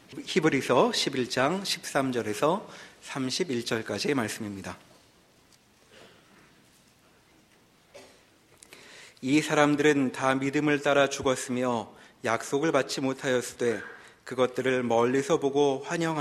히브리서 11장 13절에서 31절까지의 말씀입니다. 이 사람들은 다 믿음을 따라 죽었으며 약속을 받지 못하였으되 그것들을 멀리서 보고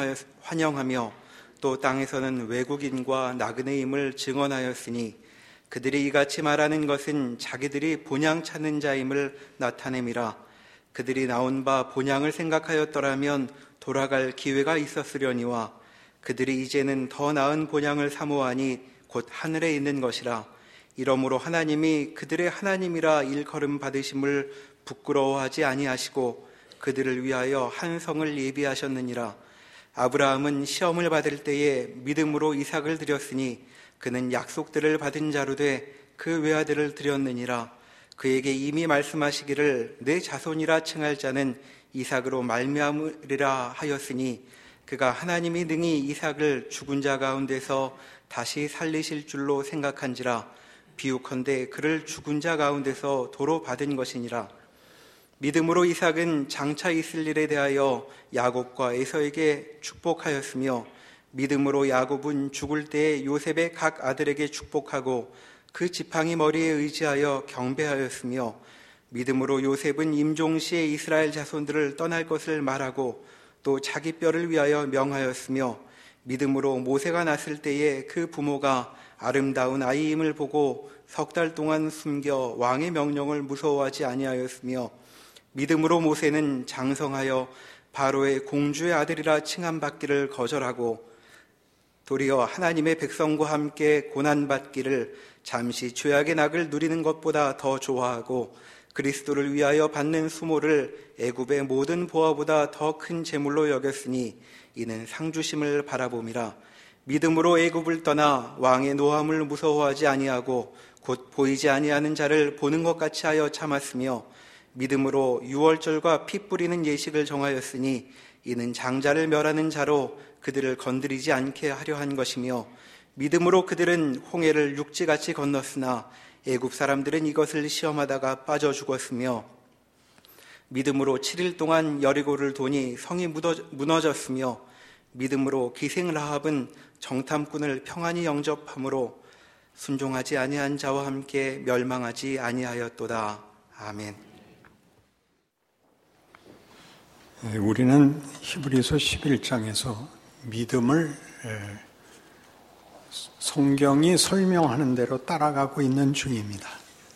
환영하며 또 땅에서는 외국인과 나그네임을 증언하였으니 그들이 이같이 말하는 것은 자기들이 본향 찾는 자임을 나타냄이라. 그들이 나온 바 본향을 생각하였더라면 돌아갈 기회가 있었으려니와 그들이 이제는 더 나은 본향을 사모하니 곧 하늘에 있는 것이라. 이러므로 하나님이 그들의 하나님이라 일컬음 받으심을 부끄러워하지 아니하시고 그들을 위하여 한 성을 예비하셨느니라. 아브라함은 시험을 받을 때에 믿음으로 이삭을 드렸으니 그는 약속들을 받은 자로 돼 그 외아들을 드렸느니라. 그에게 이미 말씀하시기를 내 자손이라 칭할 자는 이삭으로 말미암으리라 하였으니 그가 하나님이 능히 이삭을 죽은 자 가운데서 다시 살리실 줄로 생각한지라. 비유컨대 그를 죽은 자 가운데서 도로 받은 것이니라. 믿음으로 이삭은 장차 있을 일에 대하여 야곱과 에서에게 축복하였으며 믿음으로 야곱은 죽을 때에 요셉의 각 아들에게 축복하고 그 지팡이 머리에 의지하여 경배하였으며 믿음으로 요셉은 임종시에 이스라엘 자손들을 떠날 것을 말하고 또 자기 뼈를 위하여 명하였으며 믿음으로 모세가 났을 때에 그 부모가 아름다운 아이임을 보고 3달 동안 숨겨 왕의 명령을 무서워하지 아니하였으며 믿음으로 모세는 장성하여 바로의 공주의 아들이라 칭함받기를 거절하고 도리어 하나님의 백성과 함께 고난받기를 잠시 죄악의 낙을 누리는 것보다 더 좋아하고 그리스도를 위하여 받는 수모를 애굽의 모든 보화보다 더 큰 재물로 여겼으니 이는 상주심을 바라봄이라. 믿음으로 애굽을 떠나 왕의 노함을 무서워하지 아니하고 곧 보이지 아니하는 자를 보는 것 같이 하여 참았으며 믿음으로 유월절과 피 뿌리는 예식을 정하였으니 이는 장자를 멸하는 자로 그들을 건드리지 않게 하려 한 것이며 믿음으로 그들은 홍해를 육지같이 건넜으나 애굽 사람들은 이것을 시험하다가 빠져 죽었으며 믿음으로 7일 동안 여리고를 도니 성이 무너졌으며 믿음으로 기생라합은 정탐꾼을 평안히 영접함으로 순종하지 아니한 자와 함께 멸망하지 아니하였도다. 아멘. 우리는 히브리서 11장에서 믿음을 성경이 설명하는 대로 따라가고 있는 중입니다.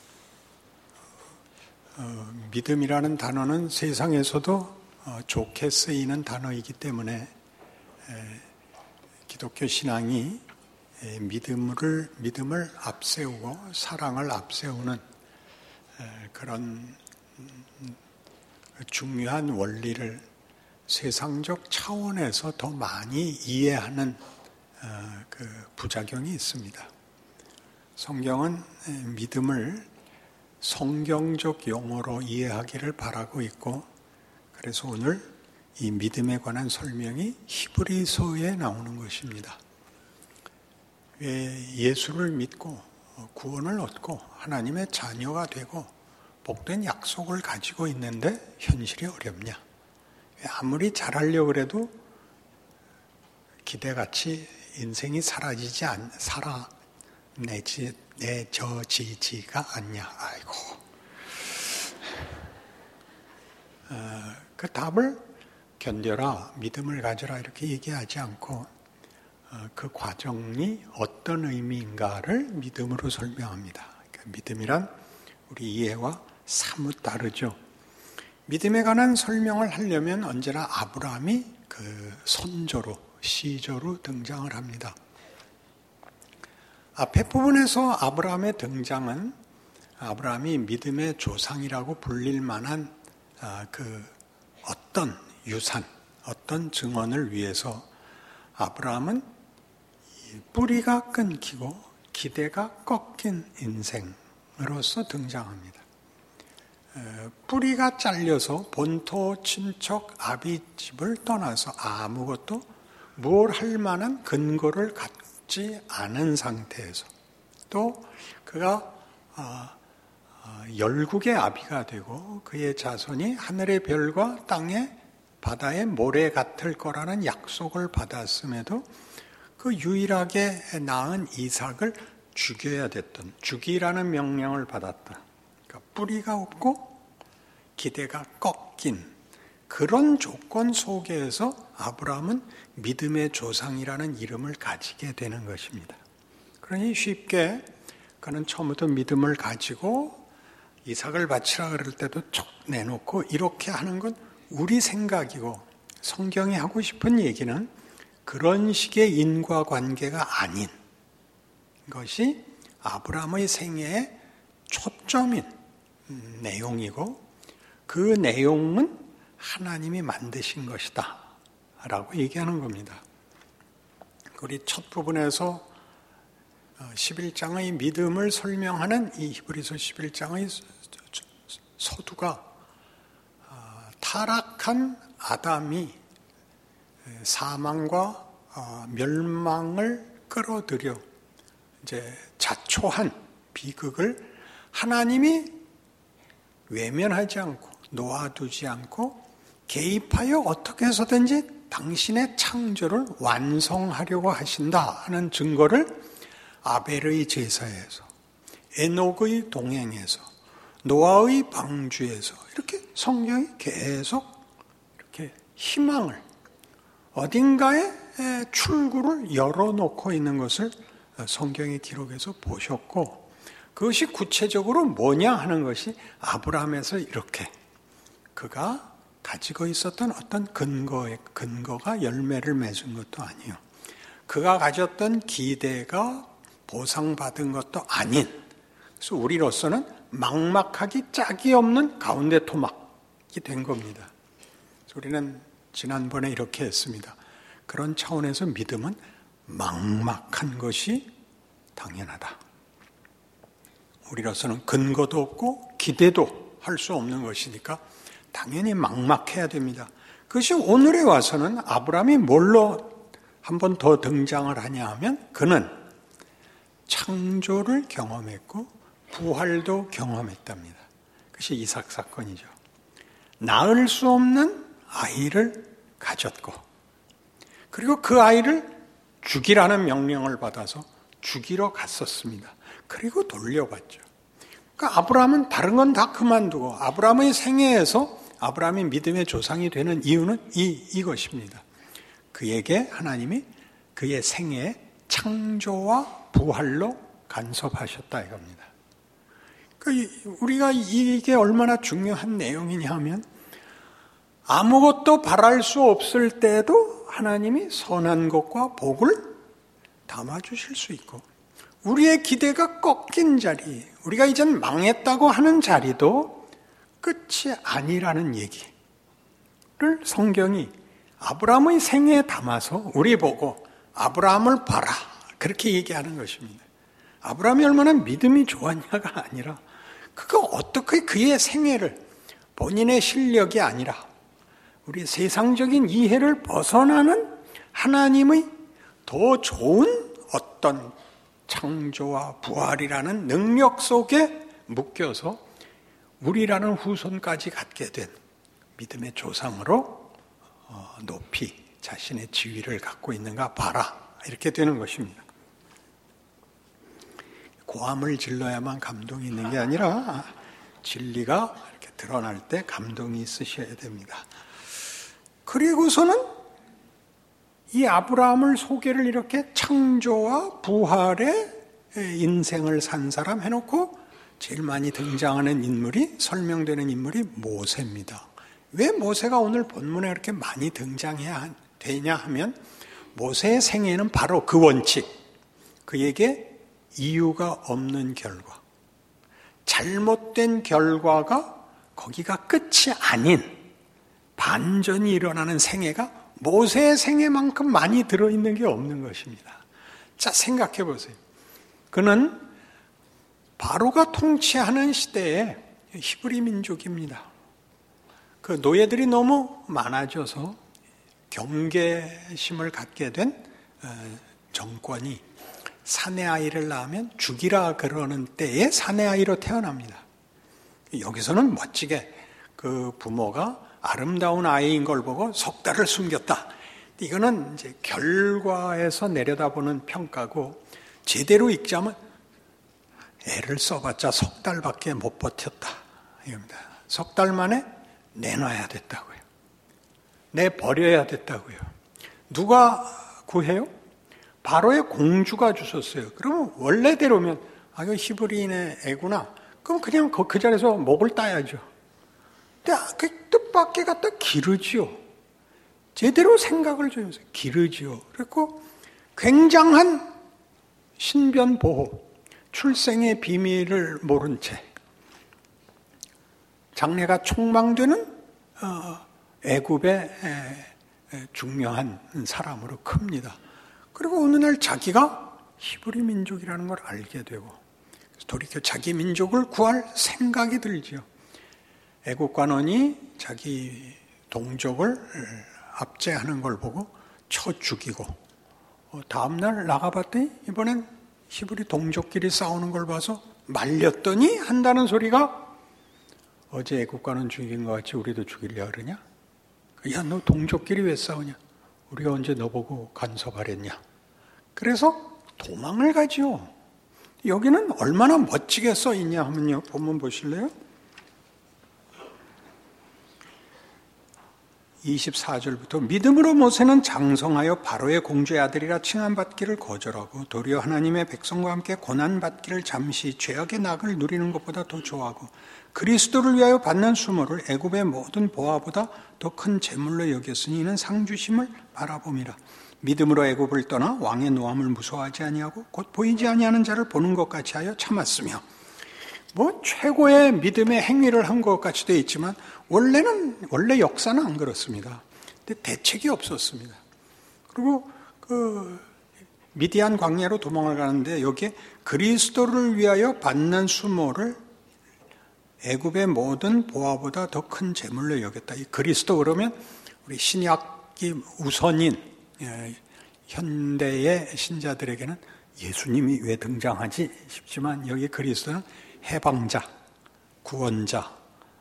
믿음이라는 단어는 세상에서도 좋게 쓰이는 단어이기 때문에 기독교 신앙이 믿음을 앞세우고 사랑을 앞세우는 그런 중요한 원리를 세상적 차원에서 더 많이 이해하는 그 부작용이 있습니다. 성경은 믿음을 성경적 용어로 이해하기를 바라고 있고 그래서 오늘 이 믿음에 관한 설명이 히브리서에 나오는 것입니다. 왜 예수를 믿고 구원을 얻고 하나님의 자녀가 되고 복된 약속을 가지고 있는데 현실이 어렵냐? 아무리 잘하려고 해도 기대같이 인생이 내져지지가 않냐? 아이고. 그 답을 견뎌라, 믿음을 가져라 이렇게 얘기하지 않고 그 과정이 어떤 의미인가를 믿음으로 설명합니다. 그러니까 믿음이란 우리 이해와 사뭇 다르죠. 믿음에 관한 설명을 하려면 언제나 아브라함이 그 선조로, 시조로 등장을 합니다. 앞에 부분에서 아브라함의 등장은 아브라함이 믿음의 조상이라고 불릴 만한 그 어떤 유산, 어떤 증언을 위해서 아브라함은 뿌리가 끊기고 기대가 꺾인 인생으로서 등장합니다. 뿌리가 잘려서 본토 친척 아비집을 떠나서 아무것도 뭘 할 만한 근거를 갖지 않은 상태에서 또 그가 열국의 아비가 되고 그의 자손이 하늘의 별과 땅의 바다의 모래 같을 거라는 약속을 받았음에도 그 유일하게 낳은 이삭을 죽여야 됐던, 죽이라는 명령을 받았다. 그러니까 뿌리가 없고 기대가 꺾인 그런 조건 속에서 아브라함은 믿음의 조상이라는 이름을 가지게 되는 것입니다. 그러니 쉽게 그는 처음부터 믿음을 가지고 이삭을 바치라 그럴 때도 촉 내놓고 이렇게 하는 건 우리 생각이고, 성경이 하고 싶은 얘기는 그런 식의 인과관계가 아닌 것이 아브라함의 생애의 초점인 내용이고, 그 내용은 하나님이 만드신 것이다 라고 얘기하는 겁니다. 우리 첫 부분에서 11장의 믿음을 설명하는 이 히브리서 11장의 서두가 타락한 아담이 사망과 멸망을 끌어들여 이제 자초한 비극을 하나님이 외면하지 않고 놓아두지 않고 개입하여 어떻게 해서든지 당신의 창조를 완성하려고 하신다 하는 증거를 아벨의 제사에서, 에녹의 동행에서, 노아의 방주에서 이렇게 성경이 계속 이렇게 희망을, 어딘가에 출구를 열어놓고 있는 것을 성경의 기록에서 보셨고, 그것이 구체적으로 뭐냐 하는 것이 아브라함에서 이렇게 그가 가지고 있었던 어떤 근거가 열매를 맺은 것도 아니요, 그가 가졌던 기대가 보상받은 것도 아닌, 그래서 우리로서는 막막하기 짝이 없는 가운데 토막이 된 겁니다. 우리는 지난번에 이렇게 했습니다. 그런 차원에서 믿음은 막막한 것이 당연하다. 우리로서는 근거도 없고 기대도 할 수 없는 것이니까 당연히 막막해야 됩니다. 그것이 오늘에 와서는 아브라함이 뭘로 한 번 더 등장을 하냐 하면, 그는 창조를 경험했고 부활도 경험했답니다. 그것이 이삭 사건이죠. 낳을 수 없는 아이를 가졌고, 그리고 그 아이를 죽이라는 명령을 받아서 죽이러 갔었습니다. 그리고 돌려봤죠. 그러니까 아브라함은 다른 건 다 그만두고 아브라함의 생애에서 아브라함이 믿음의 조상이 되는 이유는 이것입니다. 그에게 하나님이 그의 생애에 창조와 부활로 간섭하셨다 이겁니다. 그러니까 우리가 이게 얼마나 중요한 내용이냐 하면, 아무것도 바랄 수 없을 때도 하나님이 선한 것과 복을 담아주실 수 있고, 우리의 기대가 꺾인 자리, 우리가 이젠 망했다고 하는 자리도 끝이 아니라는 얘기를 성경이 아브라함의 생애에 담아서 우리 보고 아브라함을 봐라 그렇게 얘기하는 것입니다. 아브라함이 얼마나 믿음이 좋았냐가 아니라, 그가 어떻게 그의 생애를 본인의 실력이 아니라 우리 세상적인 이해를 벗어나는 하나님의 더 좋은 어떤 창조와 부활이라는 능력 속에 묶여서 우리라는 후손까지 갖게 된 믿음의 조상으로 높이 자신의 지위를 갖고 있는가 봐라 이렇게 되는 것입니다. 고함을 질러야만 감동이 있는 게 아니라 진리가 이렇게 드러날 때 감동이 있으셔야 됩니다. 그리고서는 이 아브라함을 소개를 이렇게 창조와 부활의 인생을 산 사람 해놓고 제일 많이 등장하는 인물이, 설명되는 인물이 모세입니다. 왜 모세가 오늘 본문에 이렇게 많이 등장해야 되냐 하면, 모세의 생애는 바로 그 원칙, 그에게 이유가 없는 결과, 잘못된 결과가 거기가 끝이 아닌 반전이 일어나는 생애가 모세의 생애만큼 많이 들어있는 게 없는 것입니다. 자, 생각해 보세요. 그는 바로가 통치하는 시대에 히브리 민족입니다. 그 노예들이 너무 많아져서 경계심을 갖게 된 정권이 사내 아이를 낳으면 죽이라 그러는 때에 사내 아이로 태어납니다. 여기서는 멋지게 그 부모가 아름다운 아이인 걸 보고 석 달을 숨겼다. 이거는 이제 결과에서 내려다보는 평가고, 제대로 읽자면 애를 써봤자 석 달밖에 못 버텼다. 이겁니다. 석 달 만에 내놔야 됐다고요. 내버려야 됐다고요. 누가 구해요? 바로의 공주가 주셨어요. 그러면 원래대로면 이거 히브리인의 애구나. 그럼 그냥 그 자리에서 목을 따야죠. 근데 그 뜻밖의 갖다 기르지요. 제대로 생각을 좀 해서 기르지요. 그리고 굉장한 신변 보호, 출생의 비밀을 모른 채 장래가 촉망되는 애굽의 중요한 사람으로 큽니다. 그리고 어느 날 자기가 히브리 민족이라는 걸 알게 되고 돌이켜 자기 민족을 구할 생각이 들지요. 애국 관원이 자기 동족을 압제하는 걸 보고 쳐 죽이고, 다음날 나가봤더니 이번엔 히브리 동족끼리 싸우는 걸 봐서 말렸더니 한다는 소리가, 어제 애국 관원 죽인 것 같이 우리도 죽이려 그러냐? 야, 너 동족끼리 왜 싸우냐? 우리가 언제 너 보고 간섭하랬냐? 그래서 도망을 가지요. 여기는 얼마나 멋지게 써 있냐 하면요, 본문 보실래요? 24절부터 믿음으로 모세는 장성하여 바로의 공주의 아들이라 칭함받기를 거절하고 도리어 하나님의 백성과 함께 고난받기를 잠시 죄악의 낙을 누리는 것보다 더 좋아하고 그리스도를 위하여 받는 수모를 애굽의 모든 보화보다 더 큰 재물로 여겼으니 이는 상주심을 바라봄이라. 믿음으로 애굽을 떠나 왕의 노함을 무서워하지 아니하고 곧 보이지 아니하는 자를 보는 것 같이 하여 참았으며, 최고의 믿음의 행위를 한 것 같이 되어 있지만 원래 역사는 안 그렇습니다. 근데 대책이 없었습니다. 그리고 미디안 광야로 도망을 가는데 여기에 그리스도를 위하여 받는 수모를 애굽의 모든 보화보다 더 큰 재물로 여겼다. 이 그리스도 그러면 우리 신약이 우선인 현대의 신자들에게는 예수님이 왜 등장하지 싶지만 여기 그리스도는 해방자, 구원자입니다.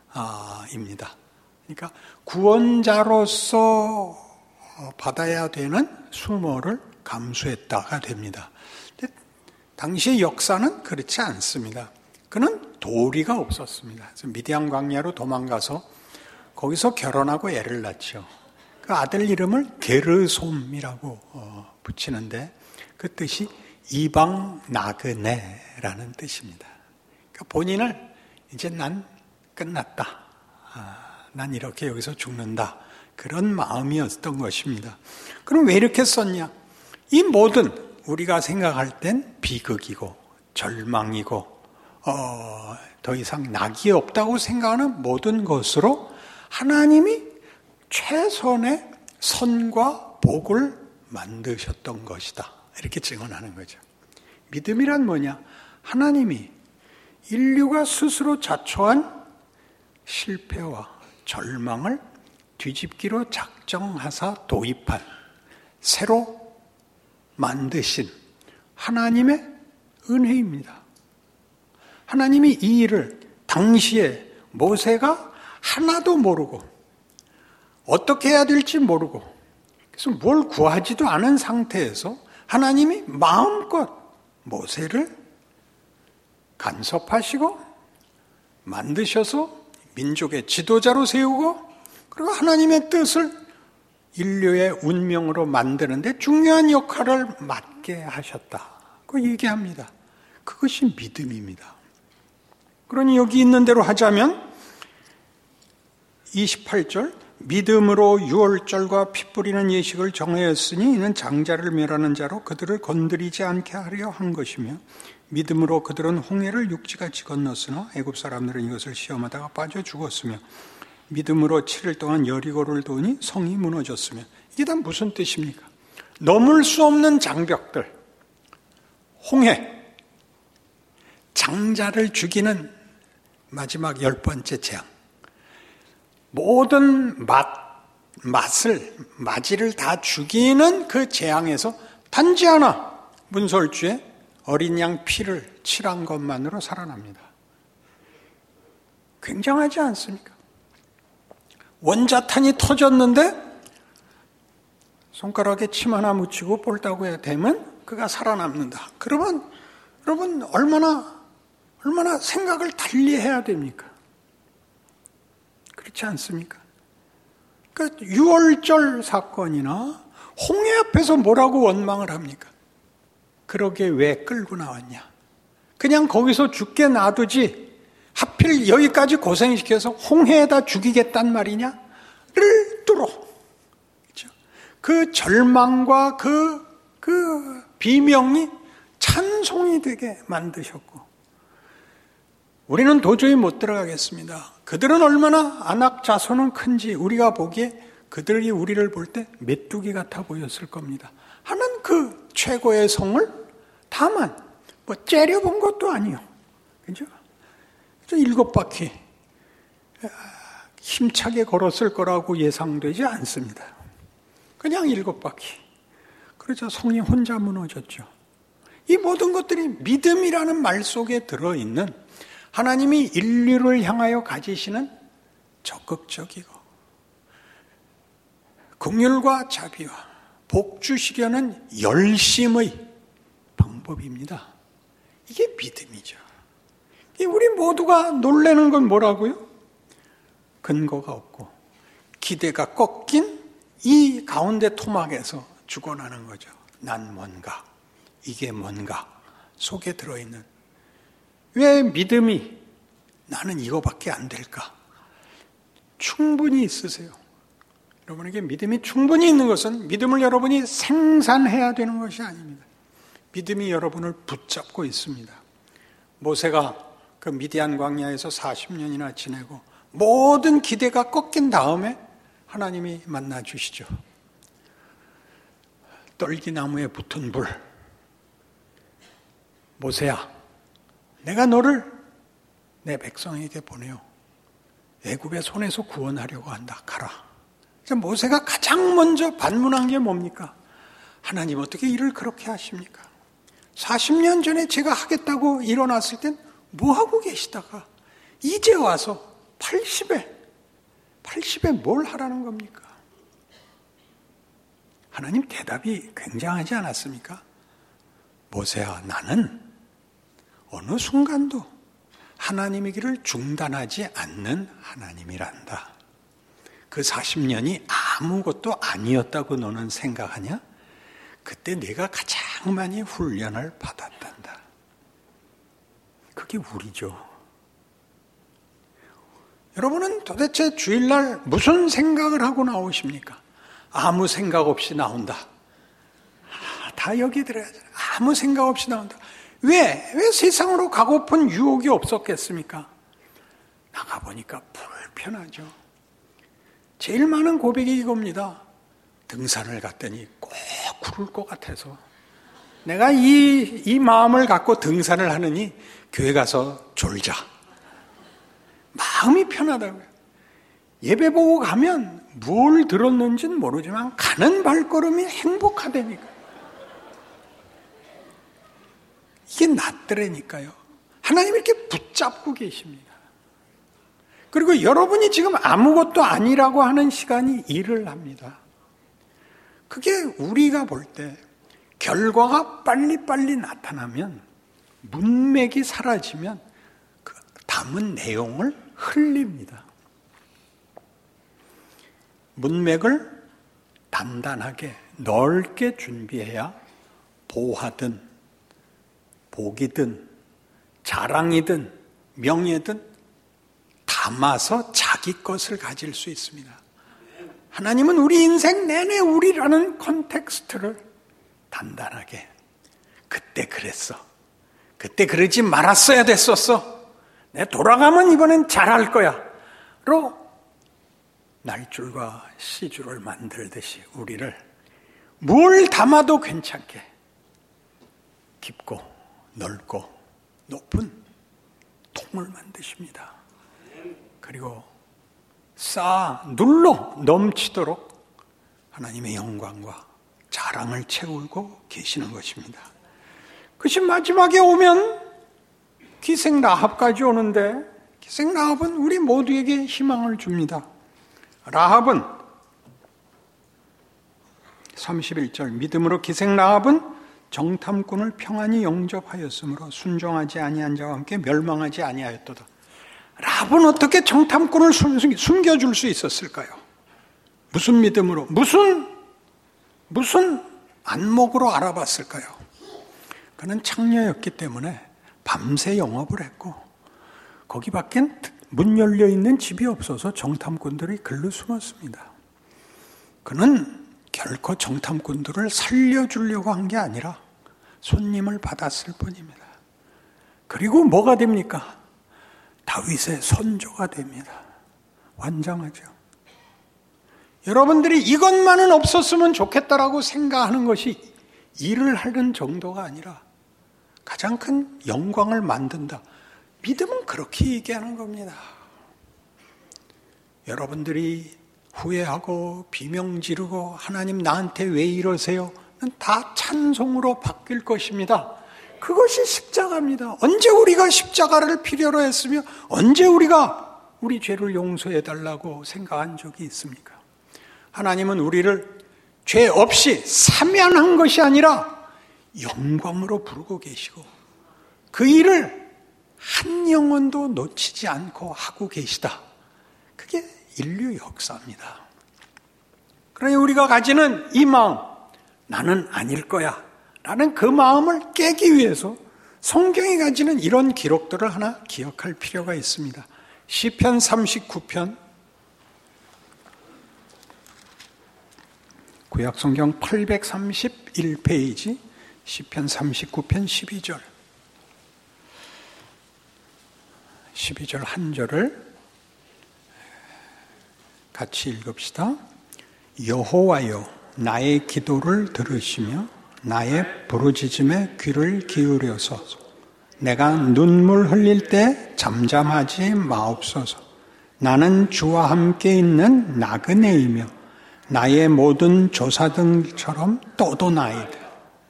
그러니까 구원자로서 받아야 되는 수모를 감수했다가 됩니다. 근데 당시의 역사는 그렇지 않습니다. 그는 도리가 없었습니다. 그래서 미디안 광야로 도망가서 거기서 결혼하고 애를 낳죠. 그 아들 이름을 게르솜이라고 붙이는데 그 뜻이 이방 나그네라는 뜻입니다. 그러니까 본인을 이제 난 끝났다. 난 이렇게 여기서 죽는다. 그런 마음이었던 것입니다. 그럼 왜 이렇게 썼냐? 이 모든 우리가 생각할 땐 비극이고 절망이고 더 이상 낙이 없다고 생각하는 모든 것으로 하나님이 최선의 선과 복을 만드셨던 것이다. 이렇게 증언하는 거죠. 믿음이란 뭐냐? 하나님이 인류가 스스로 자초한 실패와 절망을 뒤집기로 작정하사 도입한 새로 만드신 하나님의 은혜입니다. 하나님이 이 일을 당시에 모세가 하나도 모르고 어떻게 해야 될지 모르고 그래서 뭘 구하지도 않은 상태에서 하나님이 마음껏 모세를 간섭하시고 만드셔서 민족의 지도자로 세우고 그리고 하나님의 뜻을 인류의 운명으로 만드는데 중요한 역할을 맡게 하셨다고 얘기합니다. 그것이 믿음입니다. 그러니 여기 있는 대로 하자면 28절 믿음으로 유월절과 피 뿌리는 예식을 정하였으니 이는 장자를 멸하는 자로 그들을 건드리지 않게 하려 한 것이며 믿음으로 그들은 홍해를 육지같이 건넜으나 애굽 사람들은 이것을 시험하다가 빠져 죽었으며 믿음으로 7일 동안 여리고를 도니 성이 무너졌으며 이게 다 무슨 뜻입니까? 넘을 수 없는 장벽들, 홍해, 장자를 죽이는 마지막 10번째 재앙, 모든 마지를 다 죽이는 그 재앙에서 단지 하나 문설주에 어린 양 피를 칠한 것만으로 살아납니다. 굉장하지 않습니까? 원자탄이 터졌는데 손가락에 침 하나 묻히고 볼따구에 대면 그가 살아남는다. 그러면 여러분 얼마나 생각을 달리해야 됩니까? 그렇지 않습니까? 그러니까 6월절 사건이나 홍해 앞에서 뭐라고 원망을 합니까? 그러게 왜 끌고 나왔냐? 그냥 거기서 죽게 놔두지 하필 여기까지 고생시켜서 홍해에다 죽이겠단 말이냐를 뚫어. 그렇죠? 그 절망과 그 비명이 찬송이 되게 만드셨고 우리는 도저히 못 들어가겠습니다. 그들은 얼마나 안악 자손은 큰지 우리가 보기에 그들이 우리를 볼 때 메뚜기 같아 보였을 겁니다. 하는 그 최고의 성을 다만 째려본 것도 아니요. 그죠? 7바퀴 힘차게 걸었을 거라고 예상되지 않습니다. 그냥 7바퀴. 그러자 성이 혼자 무너졌죠. 이 모든 것들이 믿음이라는 말 속에 들어있는 하나님이 인류를 향하여 가지시는 적극적이고 긍휼과 자비와 복 주시려는 열심의 방법입니다. 이게 믿음이죠. 우리 모두가 놀라는 건 뭐라고요? 근거가 없고 기대가 꺾인 이 가운데 토막에서 죽어나는 거죠. 난 뭔가, 이게 뭔가 속에 들어있는 왜 믿음이 나는 이거밖에 안 될까? 충분히 있으세요. 여러분에게 믿음이 충분히 있는 것은 믿음을 여러분이 생산해야 되는 것이 아닙니다. 믿음이 여러분을 붙잡고 있습니다. 모세가 그 미디안 광야에서 40년이나 지내고 모든 기대가 꺾인 다음에 하나님이 만나 주시죠. 떨기나무에 붙은 불. 모세야, 내가 너를 내 백성에게 보내요. 애굽의 손에서 구원하려고 한다. 가라. 모세가 가장 먼저 반문한 게 뭡니까? 하나님 어떻게 일을 그렇게 하십니까? 40년 전에 제가 하겠다고 일어났을 땐 뭐 하고 계시다가 이제 와서 80에 뭘 하라는 겁니까? 하나님 대답이 굉장하지 않았습니까? 모세야, 나는 어느 순간도 하나님의 길을 중단하지 않는 하나님이란다. 그 40년이 아무것도 아니었다고 너는 생각하냐? 그때 내가 가장 많이 훈련을 받았단다. 그게 우리죠. 여러분은 도대체 주일날 무슨 생각을 하고 나오십니까? 아무 생각 없이 나온다. 다 여기 들어야죠. 아무 생각 없이 나온다. 왜 세상으로 가고픈 유혹이 없었겠습니까? 나가보니까 불편하죠. 제일 많은 고백이 이겁니다. 등산을 갔더니 꼭 구를 것 같아서 내가 이 마음을 갖고 등산을 하느니 교회 가서 졸자. 마음이 편하다고요. 예배 보고 가면 뭘 들었는지는 모르지만 가는 발걸음이 행복하다니까. 이게 낫더라니까요. 하나님이 이렇게 붙잡고 계십니다. 그리고 여러분이 지금 아무것도 아니라고 하는 시간이 일을 합니다. 그게 우리가 볼 때 결과가 빨리빨리 나타나면 문맥이 사라지면 그 담은 내용을 흘립니다. 문맥을 단단하게 넓게 준비해야 보화든 복이든 자랑이든 명예든 담아서 자기 것을 가질 수 있습니다. 하나님은 우리 인생 내내 우리라는 컨텍스트를 단단하게 그때 그랬어. 그때 그러지 말았어야 됐었어. 내 돌아가면 이번엔 잘할 거야. 로 날줄과 시줄을 만들듯이 우리를 뭘 담아도 괜찮게 깊고 넓고 높은 통을 만드십니다. 그리고 눌러 넘치도록 하나님의 영광과 자랑을 채우고 계시는 것입니다. 그것이 마지막에 오면 기생 라합까지 오는데 기생 라합은 우리 모두에게 희망을 줍니다. 라합은 31절 믿음으로 기생 라합은 정탐꾼을 평안히 영접하였으므로 순종하지 아니한 자와 함께 멸망하지 아니하였도다. 라합은 어떻게 정탐꾼을 숨겨줄 수 있었을까요? 무슨 믿음으로, 무슨 안목으로 알아봤을까요? 그는 창녀였기 때문에 밤새 영업을 했고 거기 밖엔 문 열려있는 집이 없어서 정탐꾼들이 글로 숨었습니다. 그는 결코 정탐꾼들을 살려주려고 한 게 아니라 손님을 받았을 뿐입니다. 그리고 뭐가 됩니까? 다윗의 선조가 됩니다. 완장하죠. 여러분들이 이것만은 없었으면 좋겠다라고 생각하는 것이 일을 하는 정도가 아니라 가장 큰 영광을 만든다. 믿음은 그렇게 얘기하는 겁니다. 여러분들이 후회하고 비명 지르고 하나님 나한테 왜 이러세요? 다 찬송으로 바뀔 것입니다. 그것이 십자가입니다. 언제 우리가 십자가를 필요로 했으며 언제 우리가 우리 죄를 용서해 달라고 생각한 적이 있습니까? 하나님은 우리를 죄 없이 사면한 것이 아니라 영광으로 부르고 계시고 그 일을 한 영혼도 놓치지 않고 하고 계시다. 그게 인류 역사입니다. 그러니 우리가 가지는 이 마음, 나는 아닐 거야 라는 그 마음을 깨기 위해서 성경이 가지는 이런 기록들을 하나 기억할 필요가 있습니다. 시편 39편, 구약성경 831페이지, 시편 39편 12절. 12절 한 절을 같이 읽읍시다. 여호와여 나의 기도를 들으시며 나의 부르짖음에 귀를 기울여서 내가 눈물 흘릴 때 잠잠하지 마옵소서. 나는 주와 함께 있는 나그네이며 나의 모든 조사등처럼 떠도나이다.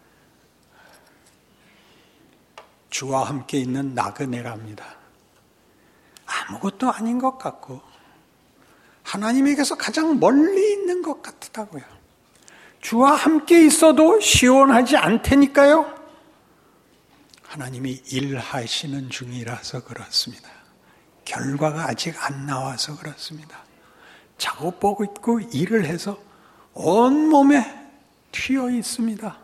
주와 함께 있는 나그네랍니다. 아무것도 아닌 것 같고 하나님에게서 가장 멀리 있는 것 같다고요. 주와 함께 있어도 시원하지 않다니까요. 하나님이 일하시는 중이라서 그렇습니다. 결과가 아직 안 나와서 그렇습니다. 작업복 입고 일을 해서 온몸에 튀어 있습니다.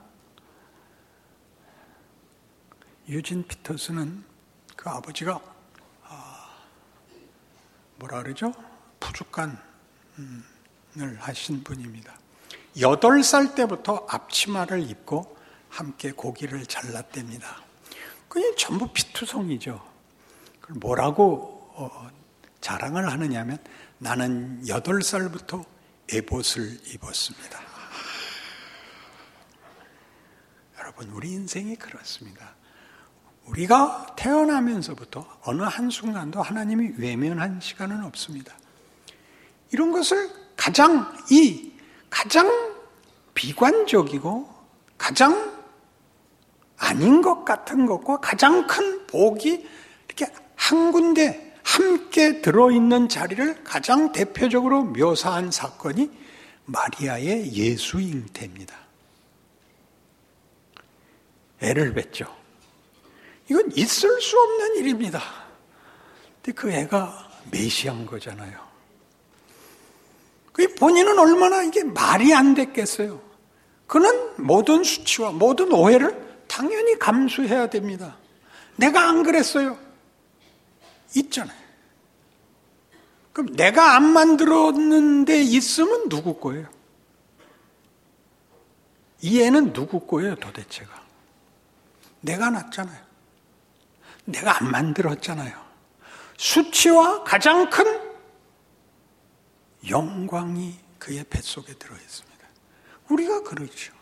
유진 피터스는 그 아버지가 뭐라 그러죠? 부족간을 하신 분입니다. 8살 때부터 앞치마를 입고 함께 고기를 잘랐답니다. 그게 전부 피투성이죠. 그걸 뭐라고 자랑을 하느냐면 나는 8살부터 에봇을 입었습니다. 여러분, 우리 인생이 그렇습니다. 우리가 태어나면서부터 어느 한순간도 하나님이 외면한 시간은 없습니다. 이런 것을 가장 비관적이고 가장 아닌 것 같은 것과 가장 큰 복이 이렇게 한 군데 함께 들어있는 자리를 가장 대표적으로 묘사한 사건이 마리아의 예수 잉태입니다. 애를 뱄죠. 이건 있을 수 없는 일입니다. 근데 그 애가 메시아인 거잖아요. 그 본인은 얼마나 이게 말이 안 됐겠어요. 그는 모든 수치와 모든 오해를 당연히 감수해야 됩니다. 내가 안 그랬어요. 있잖아요. 그럼 내가 안 만들었는데 있으면 누구 거예요? 이 애는 누구 거예요 도대체가? 내가 낳았잖아요. 내가 안 만들었잖아요. 수치와 가장 큰 영광이 그의 뱃속에 들어있습니다. 우리가 그렇죠.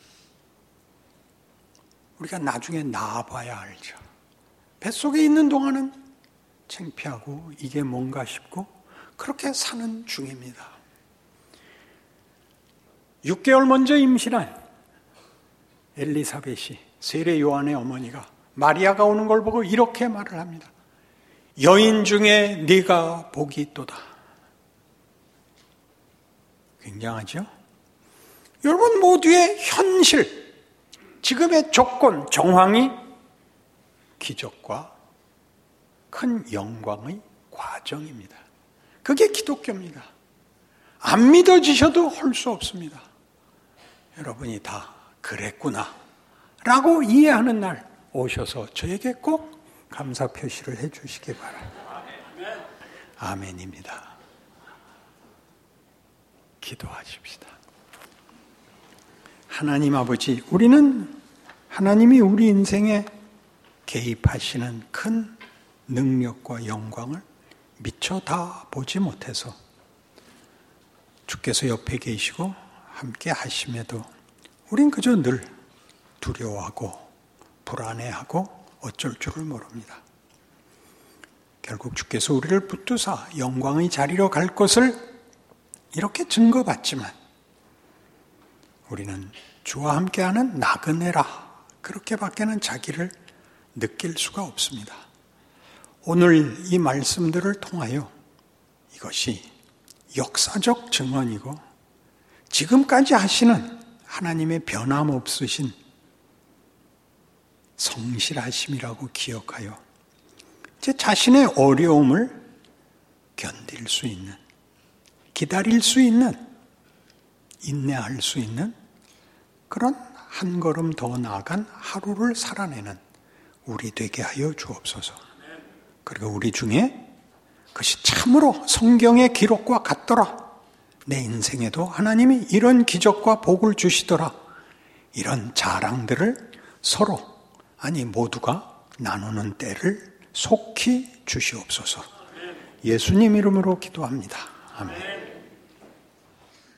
우리가 나중에 낳아봐야 알죠. 뱃속에 있는 동안은 창피하고 이게 뭔가 싶고 그렇게 사는 중입니다. 6개월 먼저 임신한 엘리사벳이 세례 요한의 어머니가 마리아가 오는 걸 보고 이렇게 말을 합니다. 여인 중에 네가 복이 있도다. 굉장하죠? 여러분 모두의 현실, 지금의 조건, 정황이 기적과 큰 영광의 과정입니다. 그게 기독교입니다. 안 믿어지셔도 할 수 없습니다. 여러분이 다 그랬구나 라고 이해하는 날 오셔서 저에게 꼭 감사 표시를 해 주시기 바랍니다. 아멘입니다. 기도하십시다. 하나님 아버지, 우리는 하나님이 우리 인생에 개입하시는 큰 능력과 영광을 미처 다 보지 못해서 주께서 옆에 계시고 함께 하심에도 우린 그저 늘 두려워하고 불안해하고 어쩔 줄을 모릅니다. 결국 주께서 우리를 붙드사 영광의 자리로 갈 것을 이렇게 증거받지만 우리는 주와 함께하는 나그네라 그렇게밖에는 자기를 느낄 수가 없습니다. 오늘 이 말씀들을 통하여 이것이 역사적 증언이고 지금까지 하시는 하나님의 변함없으신 성실하심이라고 기억하여 제 자신의 어려움을 견딜 수 있는, 기다릴 수 있는, 인내할 수 있는 그런 한 걸음 더 나아간 하루를 살아내는 우리 되게 하여 주옵소서. 그리고 우리 중에 그것이 참으로 성경의 기록과 같더라. 내 인생에도 하나님이 이런 기적과 복을 주시더라. 이런 자랑들을 서로, 아니 모두가 나누는 때를 속히 주시옵소서. 예수님 이름으로 기도합니다. 아멘.